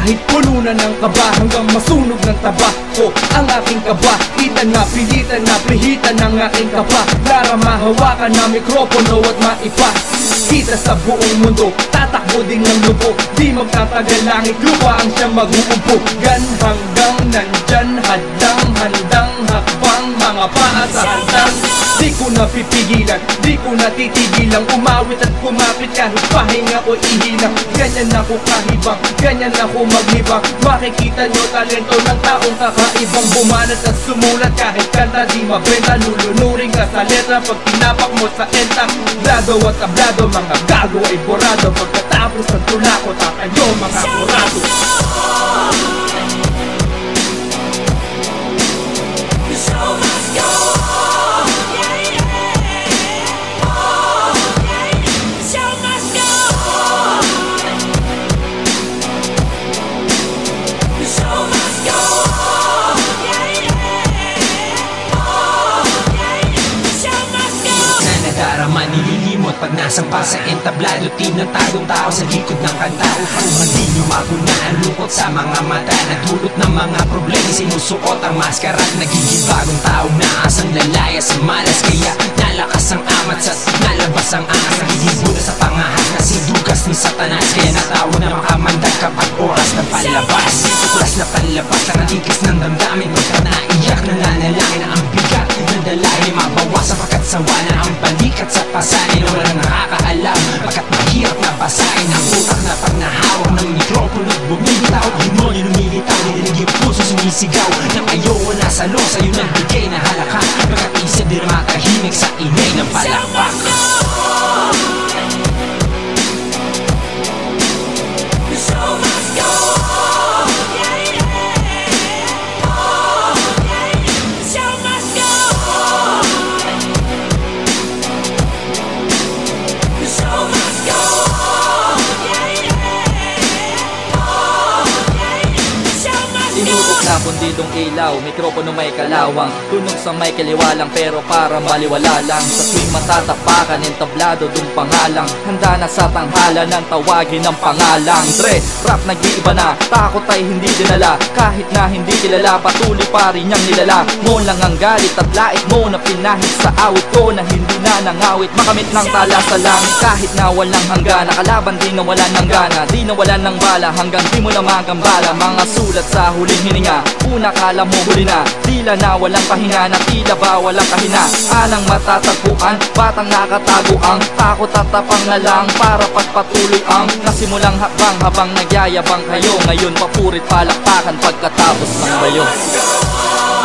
Kahit puno na ng kaba hanggang masunog ng taba ko ang aking kaba. Kita na pilitan na pihitan ng aking kaba para mahawakan na mikropono at maipa kita sa buong mundo. Tatakbo din ng lubo, di magtatagal langit lupa ang siyang mag-uupo. Gan hanggang nandyan, hadang handang hakbang, mga paa sa handang. Di ko na pipigilan, di ko na titigilang umawit at kumapit kahit pahinga o ihina. Ganyan ako kahibang, ganyan ako maglibang. Makikita nyo talento ng taong kakaibang. Bumanat at sumulat kahit kanta di mabenta. Lulunurin ka sa letra pag tinapak mo sa entang. Blado at tablado, mga gago ay borado. Pagkatapos ng tula ko tatayo mga kurado. Nililimot pag nasampa sa entablado, tinatagong tao sa likod ng kanta upang hindi nyo mapuna ang lungkot sa mga mata. Nagdulot ng mga problema, sinusuot ang maskara at nagiging bagong taong naasang lalaya sa malas. Kaya nalakas ang amat sa nalabas ang angas. Nagiging buda sa pangahas na sidugas ni Satanas. Kaya natawa na makamandag kapag oras ng palabas. Tuklas na palabas ang atikis ng damdamin. Pagka naiyak na nanalangin na ang bigat ng dalahin mabawas sapagkat sawa na ang balikat sa pasanin. Walang nakakaalam pagkat mahirap na basahin ang utak na pag nahawak ng mikropono at bumibitaw. Demonyo lumilitaw, dinidig yung puso sumisigaw nang ayaw na sa lo sa'yo nagbigay na halaka. Pagkat isip di na matahimik sa ingay ng palakpak. Tinutok na bundidong ilaw, mikropono may kalawang. Tunog sa may kaliwalang pero para maliwala lang. Sa tuwing matatapakan, entablado dong pangalang. Handa na sa tanghala ng tawagin ng pangalang. Dre, rap nag-iiba na, takot ay hindi dinala. Kahit na hindi kilala, patuloy pa rin niyang nilala. Mo lang ang galit at lait mo na pinahit sa awit ko na hindi na nangawit. Makamit ng tala sa langit kahit na walang hanggana. Kalaban di na wala ng gana, di na wala ng bala. Hanggang di mo na magambala, mga sulat sa huling hininga. Una kala mo huli na, tila na walang pahinga. Na tila ba walang kahina, anang matatagpuan. Batang nakatago ang takot at tapang na lang para pagpatuloy ang nasimulang hakbang. Habang nagyayabang kayo, ngayon papurit palakpakan pagkatapos ng bayo.